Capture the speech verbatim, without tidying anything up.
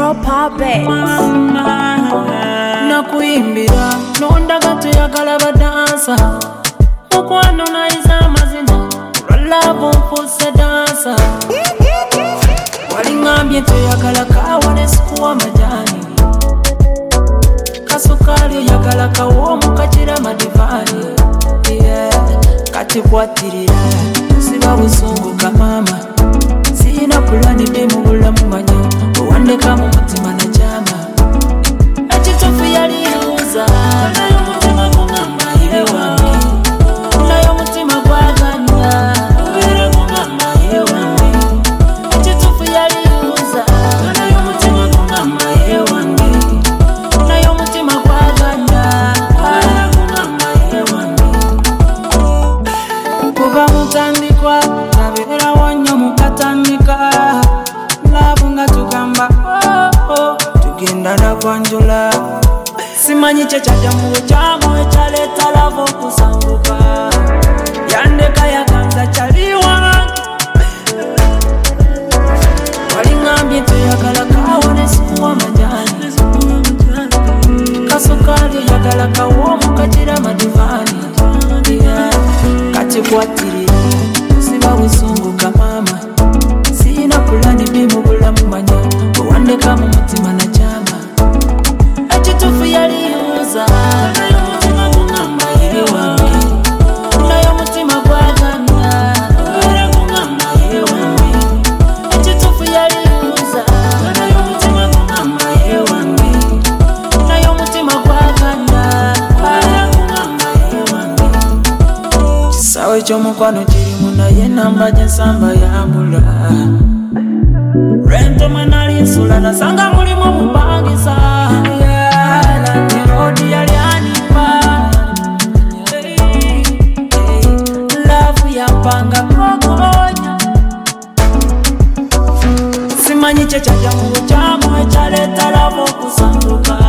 Proper bass. Nakuimbira nondaga tuyagala badansa mukwano naiza amazina lwalabo nfuuse dansa walingambye tuyagala kawa nesikuwa amajani kasukali oyagala kawoomu kakira madivaani yeah. Kati kwatirira siba busunguka mama sina pulanidde mu bulamu manya owandeka mu mutima najama ekitufu yaliyuza nayo mutima gugamba ye wange nayo mutima gwaganya era gugamba ye wange ekitufu yaliyuza nayo mutima gugamba ye wange nayo mutima gwaganya era gugamba ye wange kuva mutandikwa nabeera wannyo mukatandika laavu nga tugamba oh, oh, tugenda nakwanjula simanyi kye kyajja mu bukyamu ekyaleeta laavu okusanguka yandeka yaganza kyaliwa walingambye tuyagala kawa nesikuwa amajani kasukali oyagala kawoomu kakira madivaani yeah. Kati kwatirira siba busunguka mama sina pulanidde mu bulamu manya owandeka mu mutima najama ekitufu yaliyuza nayo mutima gugamba ye wange nayo mutima gwaganya era gugamba ye wange ekitufu yaliyuza nayo mutima gugamba ye wange nayo mutima gwaganya era gugamba ye wange kisaawe ky'omukwano kirimu naye namba gyensamba yambula rento mwenali nsula nasanga mulimu mupangisa odi yali animba laavu yampanga kokonya simanyi kye kyajja mu bukyamu ekyaleeta laavu okusanduka